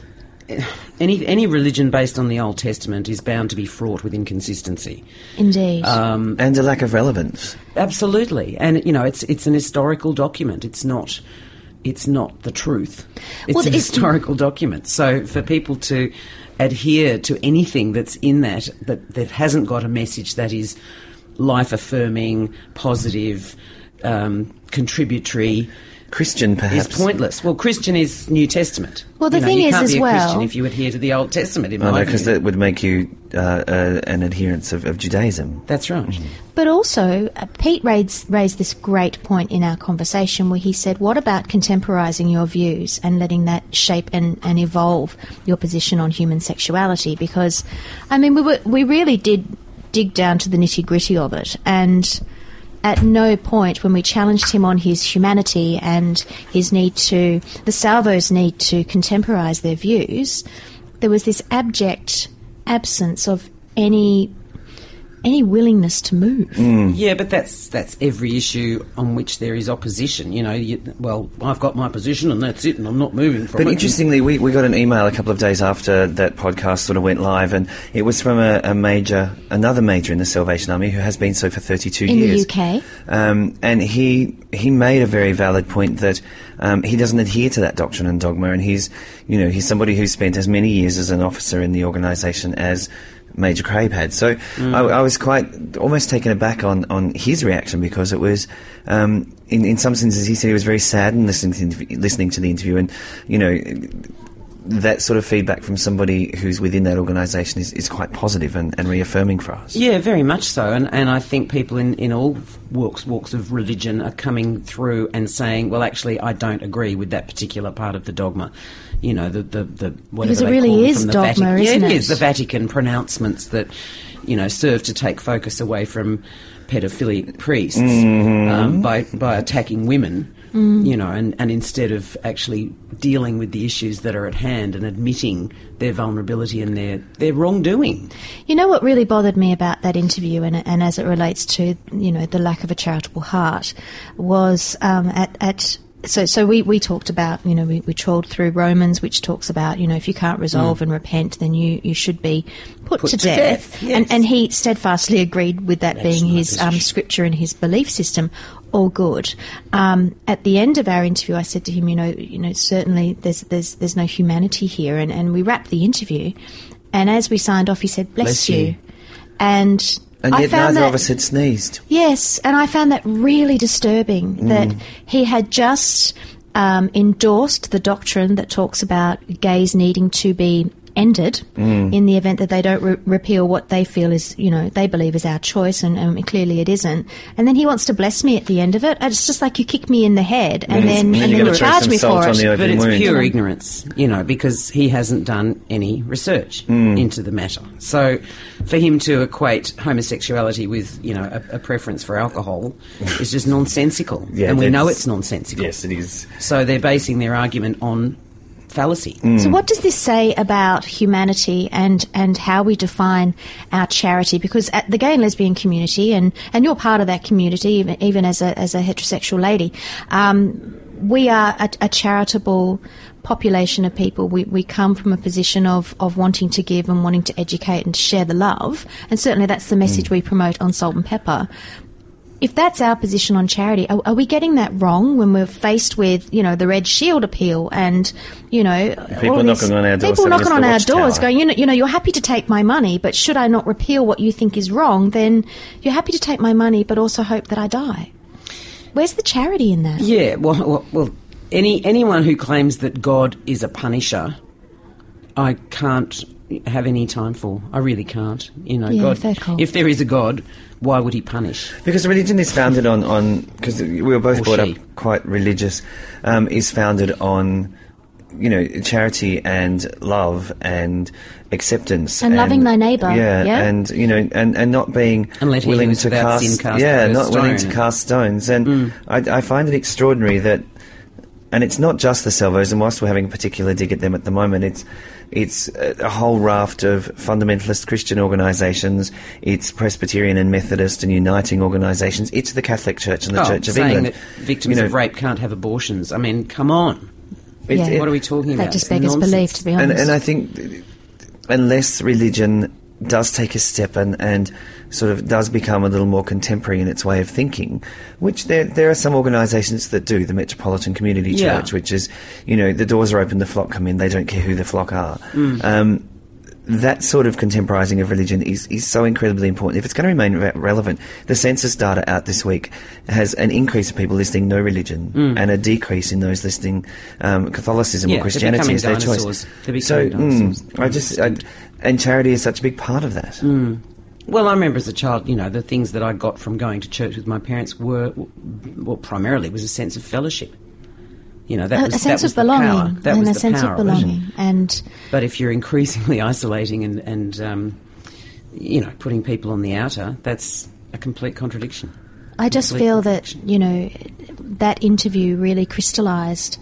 Any any religion based on the Old Testament is bound to be fraught with inconsistency. Indeed. Um, and a lack of relevance. Absolutely. And, you know, it's it's an historical document. It's not it's not the truth. It's Well, an it's- historical document. So for people to adhere to anything that's in that, that, that hasn't got a message that is life-affirming, positive, um, contributory... Christian, perhaps. Is pointless. Well, Christian is New Testament. Well, the you know, thing you is can't as be a well- Christian if you adhere to the Old Testament, in I my know, view. because that would make you uh, uh, an adherent of, of Judaism. That's right. But also, uh, Pete raised, raised this great point in our conversation where he said, what about contemporising your views and letting that shape and, and evolve your position on human sexuality? Because, I mean, we were, we really did dig down to the nitty-gritty of it, and at no point when we challenged him on his humanity and his need to, the Salvos need to contemporise their views, there was this abject absence of any any willingness to move. Yeah, but that's that's every issue on which there is opposition. You know, you, well, I've got my position and that's it, and I'm not moving from it. But interestingly, we, we got an email a couple of days after that podcast sort of went live, and it was from a, a major, another major in the Salvation Army who has been so for thirty-two In years. the U K. Um, and he he made a very valid point that um, he doesn't adhere to that doctrine and dogma, and he's, you know, he's somebody who spent as many years as an officer in the organisation as Major Crabe had. So Mm. I, I was quite almost taken aback on, on his reaction, because it was, um, in, in some senses, he said he was very saddened listening to, the interview, listening to the interview, and, you know, that sort of feedback from somebody who's within that organisation is, is quite positive and, and reaffirming for us. Yeah, very much so. And, and I think people in, in all walks walks of religion are coming through and saying, well, actually, I don't agree with that particular part of the dogma. You know, the, the, the whatever Because it they really call them is from the dogma, Vatican. isn't yeah, it? it is. The Vatican pronouncements that, you know, serve to take focus away from paedophilic priests um, by, by attacking women. Mm. You know, and, and instead of actually dealing with the issues that are at hand and admitting their vulnerability and their, their wrongdoing. You know what really bothered me about that interview, and, and as it relates to, you know, the lack of a charitable heart, was um, at, at so so we, we talked about, you know, we, we trawled through Romans, which talks about, you know, if you can't resolve Mm. and repent, then you, you should be put, Put to, to death. death, yes. And and he steadfastly agreed with that That's being my his um, position. scripture and his belief system. All good. Um, at the end of our interview, I said to him, you know, you know, certainly there's there's there's no humanity here, and, and we wrapped the interview. And as we signed off, he said, "Bless, Bless you. you. And And I yet found neither that, of us had sneezed. yes, and I found that really disturbing. Mm. That he had just um, endorsed the doctrine that talks about gays needing to be ended Mm. in the event that they don't re- repeal what they feel is, you know, they believe is our choice, and um, clearly it isn't. And then he wants to bless me at the end of it. It's just like you kick me in the head, and Mm. then And then and you then gotta you throw charge some me salt for on it. the open But it's wound. pure ignorance, you know, because he hasn't done any research Mm. into the matter. So for him to equate homosexuality with, you know, a, a preference for alcohol is just nonsensical. Yeah, and we know that's- it's nonsensical. Yes, it is. So they're basing their argument on fallacy. So what does this say about humanity and, and how we define our charity? Because at the gay and lesbian community, and, and you're part of that community, even, even as a as a heterosexual lady, um, we are a, a charitable population of people. We, we come from a position of, of wanting to give and wanting to educate and to share the love, and certainly that's the message we promote on Salt and Pepper. If that's our position on charity, are, are we getting that wrong when we're faced with, you know, the Red Shield appeal and, you know, People all of knocking this- on our doors, people telling knocking us on the our watchtower. doors, going, you know, you know, you're happy to take my money, but should I not repeal what you think is wrong? Then you're happy to take my money, but also hope that I die. Where's the charity in that? Yeah, well, well, well any anyone who claims that God is a punisher, I can't have any time for. I really can't. You know, Yeah, God. fair call. If there is a God, why would he punish? Because religion is founded on, on because we were both Or brought she. up quite religious, um, is founded on you know, charity and love and acceptance and, and loving thy neighbour, yeah, yeah, and you know, and, and not being and let willing to cast, sin cast yeah, the not first willing stone. to cast stones, and Mm. I, I find it extraordinary that, and it's not just the Salvos, and whilst we're having a particular dig at them at the moment, it's it's a, a whole raft of fundamentalist Christian organisations, it's Presbyterian and Methodist and Uniting organisations, it's the Catholic Church and the oh, Church of saying England. that victims you know, of rape can't have abortions. I mean, come on. It, Yeah. it, What are we talking that about? just It's beggars nonsense. belief, to be honest. and, and I think unless religion does take a step and, and sort of does become a little more contemporary in its way of thinking, which there there are some organisations that do, the Metropolitan Community Yeah. Church, which is, you know, the doors are open, the flock come in, they don't care who the flock are. Mm. Um, that sort of contemporising of religion is, is so incredibly important. If it's going to remain re- relevant, the census data out this week has an increase of people listing no religion Mm. and a decrease in those listing um, Catholicism Yeah, or they're Christianity becoming as their dinosaurs. choice. They're So, becoming dinosaurs. mm, I just, I, and charity is such a big part of that. Mm. Well, I remember as a child, you know, the things that I got from going to church with my parents were, well, primarily was a sense of fellowship. You know, that a, was a sense that was of the belonging, power. That and was a the sense power of it. belonging, and But if you're increasingly isolating and, and um, you know, putting people on the outer, that's a complete contradiction. I just Complete feel that, contradiction. you know, that interview really crystallised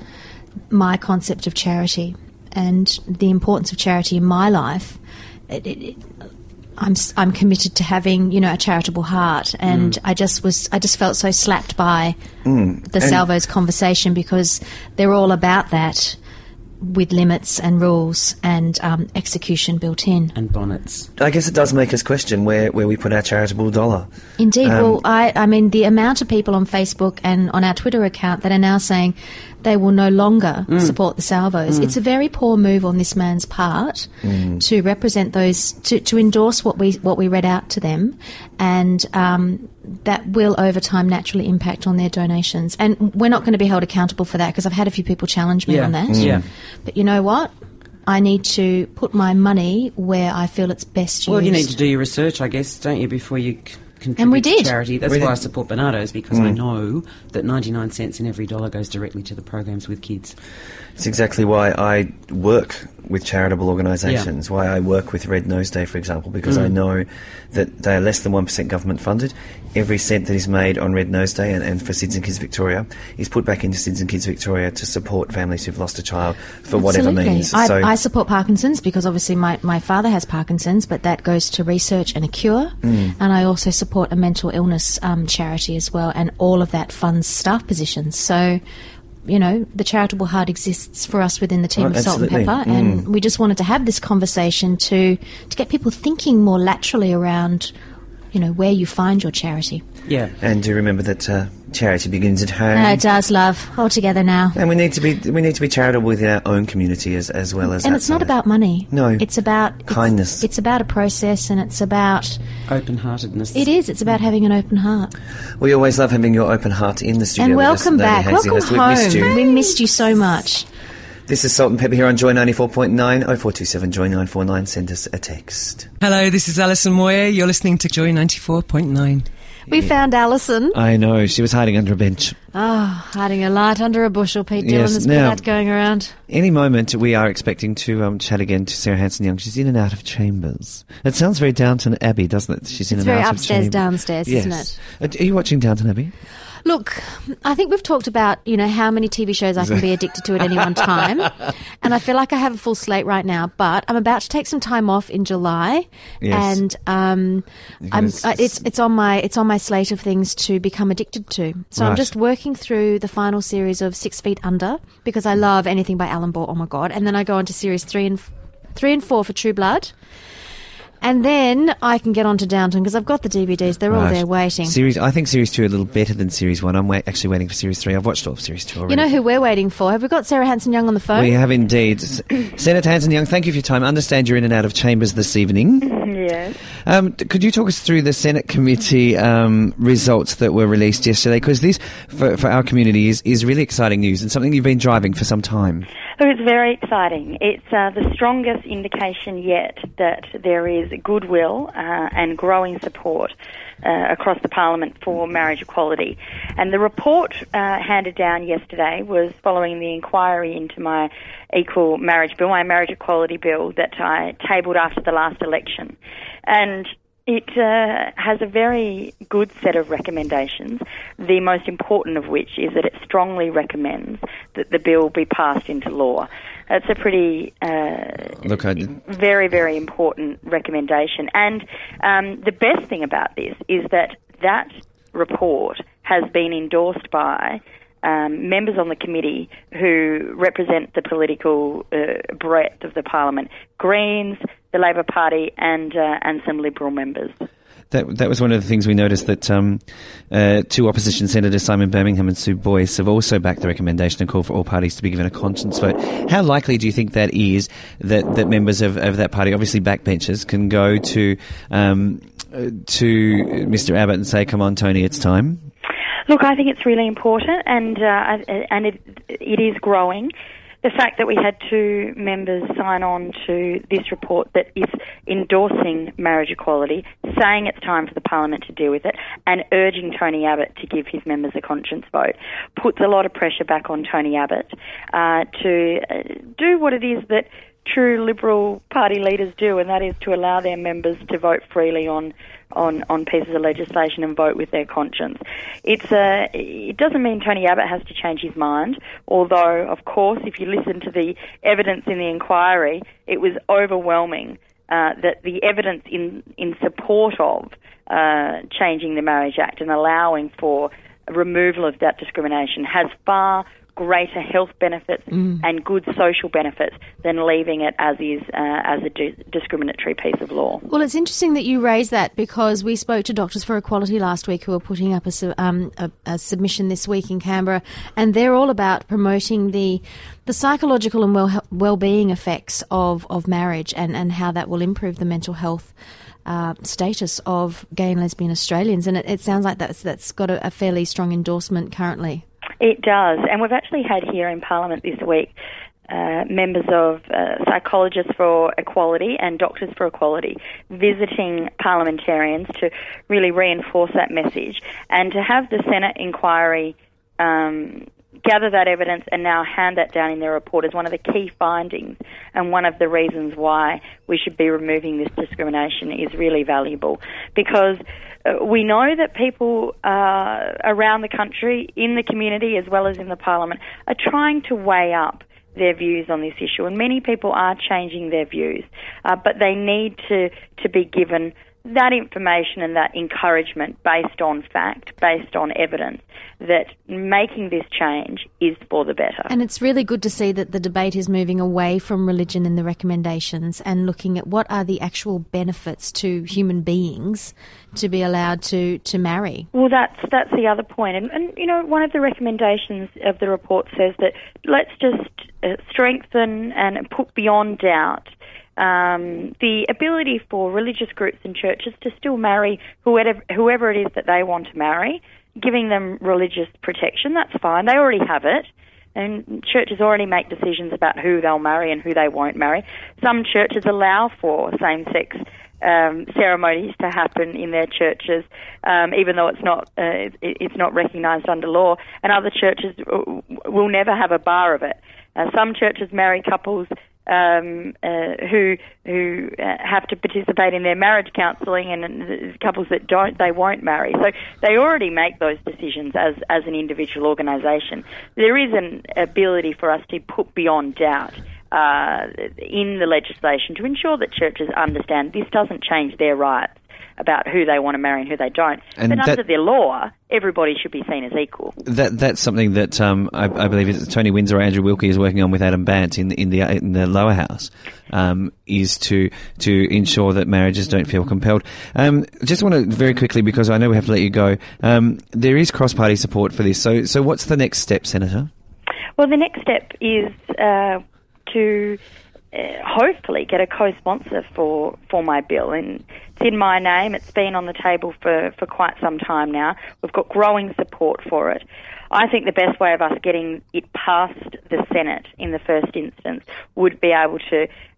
my concept of charity and the importance of charity in my life. It, it, it, I'm s- I'm committed to having, you know, a charitable heart, and Mm. I just was I just felt so slapped by Mm. the And- Salvos conversation, because they're all about that, with limits and rules and um, execution built in. And bonnets. I guess it does make us question where, where we put our charitable dollar. Indeed. Um, well, I, I mean, the amount of people on Facebook and on our Twitter account that are now saying they will no longer Mm. support the Salvos. Mm. It's a very poor move on this man's part Mm. to represent those, to, to endorse what we what we read out to them, and um, that will over time naturally impact on their donations. And we're not going to be held accountable for that, because I've had a few people challenge me Yeah. on that. Mm. Yeah. But you know what? I need to put my money where I feel it's best used. Well, you need to do your research, I guess, don't you, before you c- contribute And we to did. charity. That's We why did. I support Bernardo's, because Mm. I know that ninety-nine cents in every dollar goes directly to the programs with kids. It's exactly why I work with charitable organisations, why I work with Red Nose Day, for example, because Mm. I know that they are less than one percent government funded. Every cent that is made on Red Nose Day and, and for SIDS and Kids Victoria is put back into SIDS and Kids Victoria to support families who've lost a child for whatever Absolutely. means. I, so, I support Parkinson's because obviously my, my father has Parkinson's, but that goes to research and a cure. Mm. And I also support a mental illness um, charity as well, and all of that funds staff positions. So, you know, the charitable heart exists for us within the team Oh, of Salt and absolutely. Pepper, Mm. and we just wanted to have this conversation to to get people thinking more laterally around, you know, where you find your charity. Yeah. and do remember that uh, charity begins at home. Uh, it does, love. All together now. and we need to be we need to be charitable within our own community as as well as And it's not outside. about money. No. It's about it's- Kindness. It's, about a process, and it's about Open-heartedness. it is. It's about having an open heart. We always love having your open heart in the studio. And with us, welcome Lady back. Hazy Welcome Hurst. We've missed home. you. We missed you so much. This is Salt and Pepper here on Joy ninety-four point nine, oh four two seven Joy nine four nine. Send us a text. Hello, this is Alison Moyer. You're listening to Joy ninety-four point nine. We found Alison. I know, she was hiding under a bench. Oh, hiding a light under a bushel, Pete Dillon. Yes, There's been now- that going around. Any moment we are expecting to um, chat again to Sarah Hanson-Young. She's in and out of chambers. It sounds very Downton Abbey, doesn't it? She's in It's and very out upstairs, of chambers. downstairs, yes. isn't it? Are you watching Downton Abbey? Look, I think we've talked about, you know, how many T V shows I can be addicted to at any one time. And I feel like I have a full slate right now, but I'm about to take some time off in July. Yes. And um, I'm, Because- uh, it's it's on my it's on my slate of things to become addicted to. So I'm Right. just working through the final series of Six Feet Under, because I love anything by Alan Moore. Oh my god! And then I go on to series three and f- three and four for True Blood. And then I can get on to Downton, because I've got the D V Ds. They're all Right. there waiting. Series, I think Series two a little better than Series one. I'm wait, actually waiting for Series three. I've watched all of Series two already. You know who we're waiting for? Have we got Sarah Hanson-Young on the phone? We have indeed. S- Senator Hanson-Young, thank you for your time. I understand you're in and out of chambers this evening. Yes. Um, t- could you talk us through the Senate committee um, results that were released yesterday? Because this, for, for our community, is, is really exciting news and something you've been driving for some time. Oh, it's very exciting. It's uh, the strongest indication yet that there is goodwill uh, and growing support uh, across the Parliament for marriage equality. And the report uh, handed down yesterday was following the inquiry into my equal marriage bill, my marriage equality bill that I tabled after the last election. And it uh, has a very good set of recommendations, the most important of which is that it strongly recommends that the bill be passed into law. It's a pretty uh, Look, I... very, very important recommendation. And um, the best thing about this is that that report has been endorsed by Um, members on the committee who represent the political uh, breadth of the Parliament, Greens, the Labor Party, and uh, and some Liberal members. That that was one of the things we noticed, that um, uh, two opposition senators, Simon Birmingham and Sue Boyce, have also backed the recommendation and called for all parties to be given a conscience vote. How likely do you think that is, that, that members of, of that party, obviously backbenchers, can go to um, to Mister Abbott and say, "Come on, Tony, it's time"? Look, I think it's really important, and uh, and it it is growing. The fact that we had two members sign on to this report that is endorsing marriage equality, saying it's time for the Parliament to deal with it, and urging Tony Abbott to give his members a conscience vote, puts a lot of pressure back on Tony Abbott uh, to uh, do what it is that true Liberal Party leaders do, and that is to allow their members to vote freely on on, on pieces of legislation and vote with their conscience. It's a, it doesn't mean Tony Abbott has to change his mind, although, of course, if you listen to the evidence in the inquiry, it was overwhelming uh, that the evidence in, in support of uh, changing the Marriage Act and allowing for removal of that discrimination has far greater health benefits mm. and good social benefits than leaving it as is uh, as a di- discriminatory piece of law. Well, it's interesting that you raise that, because we spoke to Doctors for Equality last week who are putting up a, su- um, a, a submission this week in Canberra, and they're all about promoting the the psychological and well well-being effects of, of marriage and, and how that will improve the mental health Uh, status of gay and lesbian Australians, and it, it sounds like that's that's got a, a fairly strong endorsement currently. It does, and we've actually had here in Parliament this week uh, members of uh, Psychologists for Equality and Doctors for Equality visiting parliamentarians to really reinforce that message, and to have the Senate inquiry um, gather that evidence and now hand that down in their report is one of the key findings, and one of the reasons why we should be removing this discrimination is really valuable, because uh, we know that people uh, around the country, in the community as well as in the Parliament, are trying to weigh up their views on this issue, and many people are changing their views, uh, but they need to, to be given that information and that encouragement based on fact, based on evidence, that making this change is for the better. And it's really good to see that the debate is moving away from religion in the recommendations and looking at what are the actual benefits to human beings to be allowed to, to marry. Well, that's that's the other point. And, and, you know, one of the recommendations of the report says that let's just uh, strengthen and put beyond doubt Um, the ability for religious groups and churches to still marry whoever, whoever it is that they want to marry, giving them religious protection. That's fine. They already have it. And churches already make decisions about who they'll marry and who they won't marry. Some churches allow for same-sex um, ceremonies to happen in their churches, um, even though it's not uh, it, it's not recognised under law. And other churches will never have a bar of it. Uh, some churches marry couples Um, uh, who who uh, have to participate in their marriage counselling, and uh, couples that don't, they won't marry. So they already make those decisions as, as an individual organisation. There is an ability for us to put beyond doubt uh, in the legislation to ensure that churches understand this doesn't change their rights about who they want to marry and who they don't. And but that, under their law, everybody should be seen as equal. That that's something that um, I, I believe is Tony Windsor or Andrew Wilkie is working on with Adam Bandt in the in the in the lower house, um, is to to ensure that marriages don't feel compelled. Um, just want to very quickly, because I know we have to let you go. Um, there is cross-party support for this. So so what's the next step, Senator? Well, the next step is uh, to uh, hopefully get a co-sponsor for for my bill, and it's in my name. It's been on the table for, for quite some time now. We've got growing support for it. I think the best way of us getting it past the Senate in the first instance would be able to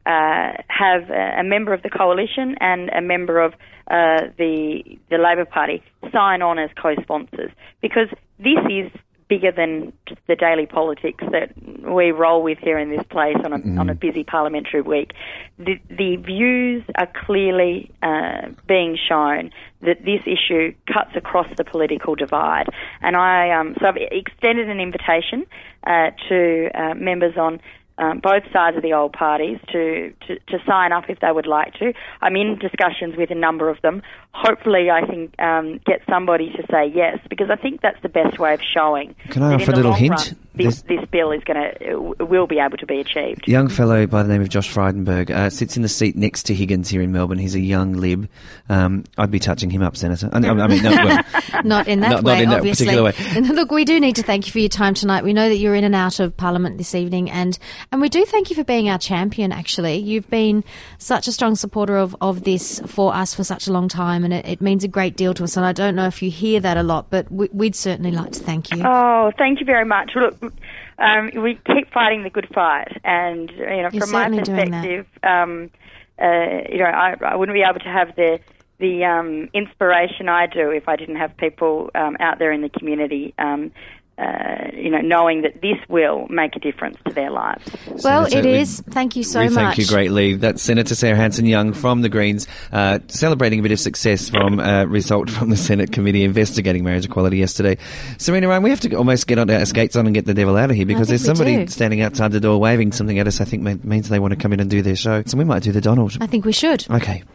uh, have a, a member of the coalition and a member of uh, the the Labor Party sign on as co-sponsors, because this is bigger than just the daily politics that we roll with here in this place on a, mm. on a busy parliamentary week. The, the views are clearly uh, being shown that this issue cuts across the political divide. And I, um, so I've extended an invitation uh, to uh, members on Um, both sides of the old parties to, to, to sign up if they would like to. I'm in discussions with a number of them. Hopefully I can um, get somebody to say yes, because I think that's the best way of showing. Can I offer a little hint? Run, this, this bill is going to will be able to be achieved. A young fellow by the name of Josh Frydenberg uh, sits in the seat next to Higgins here in Melbourne. He's a young Lib. Um, I'd be touching him up, Senator. I, I mean, no, well, not in that not, way, not in that obviously. particular way. And look, we do need to thank you for your time tonight. We know that you're in and out of Parliament this evening, and and we do thank you for being our champion. Actually, you've been such a strong supporter of, of this for us for such a long time, and it, it means a great deal to us. And I don't know if you hear that a lot, but we, we'd certainly like to thank you. Oh, thank you very much. Look, um, we keep fighting the good fight, and you know, You're from my perspective, um, uh, you know, I, I wouldn't be able to have the the um, inspiration I do if I didn't have people um, out there in the community. Um, Uh, you know, knowing that this will make a difference to their lives. Well, Senator, it is. Thank you so we much. Thank you greatly. That's Senator Sarah Hanson-Young from the Greens, uh, celebrating a bit of success from a uh, result from the Senate committee investigating marriage equality yesterday. Serena Ryan, we have to almost get on our skates on and get the devil out of here, because there's somebody do. standing outside the door waving something at us. I think means they want to come in and do their show. So we might do the Donald. I think we should. Okay.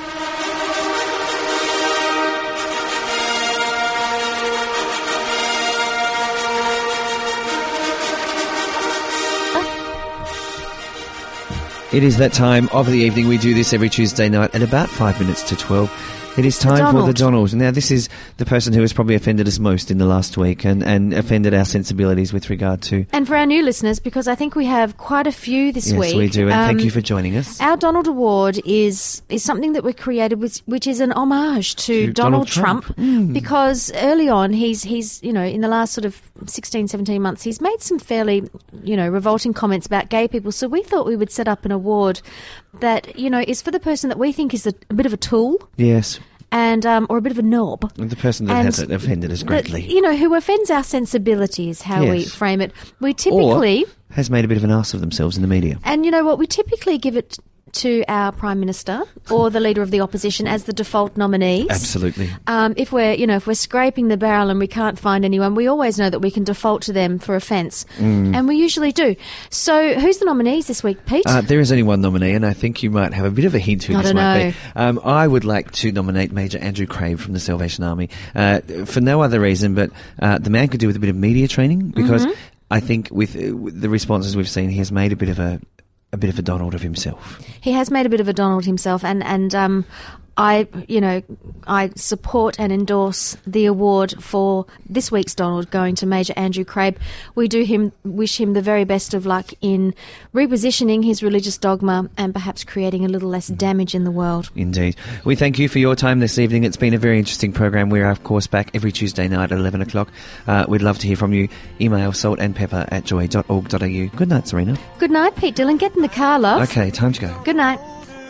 It is that time of the evening. We do this every Tuesday night at about five minutes to twelve. It is time for the Donald. Now, this is the person who has probably offended us most in the last week and, and offended our sensibilities with regard to... And for our new listeners, because I think we have quite a few this yes, week. Yes, we do, and um, thank you for joining us. Our Donald Award is is something that we created, which, which is an homage to, To Donald, Donald Trump, Trump. Mm. because early on, he's, he's, you know, in the last sort of sixteen, seventeen months, he's made some fairly, you know, revolting comments about gay people. So we thought we would set up an award that, you know, is for the person that we think is a, a bit of a tool. Yes. And um, or a bit of a knob. And the person that and has offended us greatly. The, you know, who offends our sensibilities, how yes. we frame it. We typically... Or has made a bit of an arse of themselves in the media. And you know what? We typically give it to our Prime Minister or the Leader of the Opposition as the default nominees. Absolutely. Um, if we're, you know, if we're scraping the barrel and we can't find anyone, we always know that we can default to them for offence. Mm. And we usually do. So who's the nominees this week, Pete? Uh, there is only one nominee, and I think you might have a bit of a hint who I this don't might know. be. Um, I would like to nominate Major Andrew Crabb from the Salvation Army, uh, for no other reason, but uh, the man could do with a bit of media training, because Mm-hmm. I think with, uh, with the responses we've seen, he has made a bit of a a bit of a Donald of himself. He has made a bit of a Donald himself, and and um, I, you know, I support and endorse the award for this week's Donald going to Major Andrew Crabb. We do him wish him the very best of luck in repositioning his religious dogma and perhaps creating a little less damage in the world. Indeed. We thank you for your time this evening. It's been a very interesting program. We're, of course, back every Tuesday night at eleven o'clock. Uh, we'd love to hear from you. Email saltandpepper at joy dot org dot a u. Good night, Serena. Good night, Pete Dillon. Get in the car, love. Okay, time to go. Good night.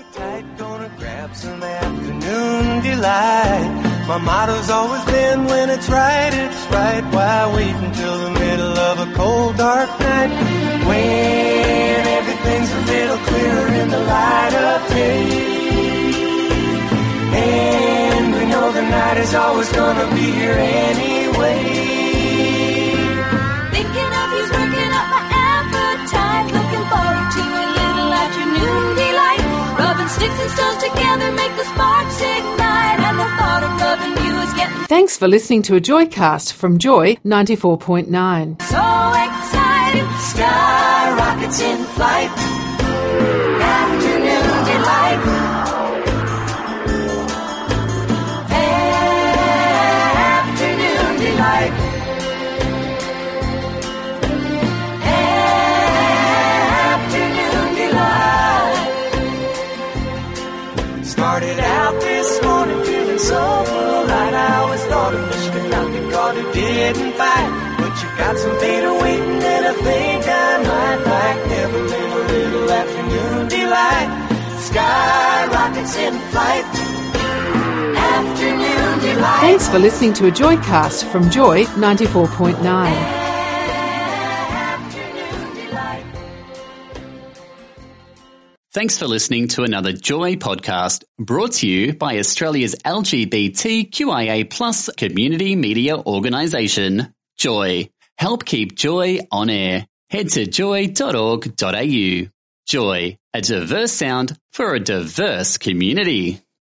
Gonna grab some afternoon delight. My motto's always been, when it's right, it's right. Why wait until the middle of a cold, dark night, when everything's a little clearer in the light of day? And we know the night is always gonna be here anyway. Thinking of you's working up my appetite. Looking forward to a little afternoon delight. Rubbing sticks and stones together make the sparks ignite. And the thought of loving you is getting Thanks for listening to a Joycast from Joy ninety-four point nine. so exciting. Sky rockets in flight. Afternoon delight. Afternoon delight. Afternoon delight. Started out this morning feeling so light. I always thought a fish could not be caught who didn't fight. But you got some beta waiting, and I think I might like never been a little afternoon delight. sky rockets in flight. Afternoon delight. Thanks for listening to a Joycast from Joy ninety-four point nine. Thanks for listening to another Joy podcast brought to you by Australia's L G B T Q I A plus community media organisation, Joy. Help keep Joy on air. Head to joy dot org dot a u. Joy, a diverse sound for a diverse community.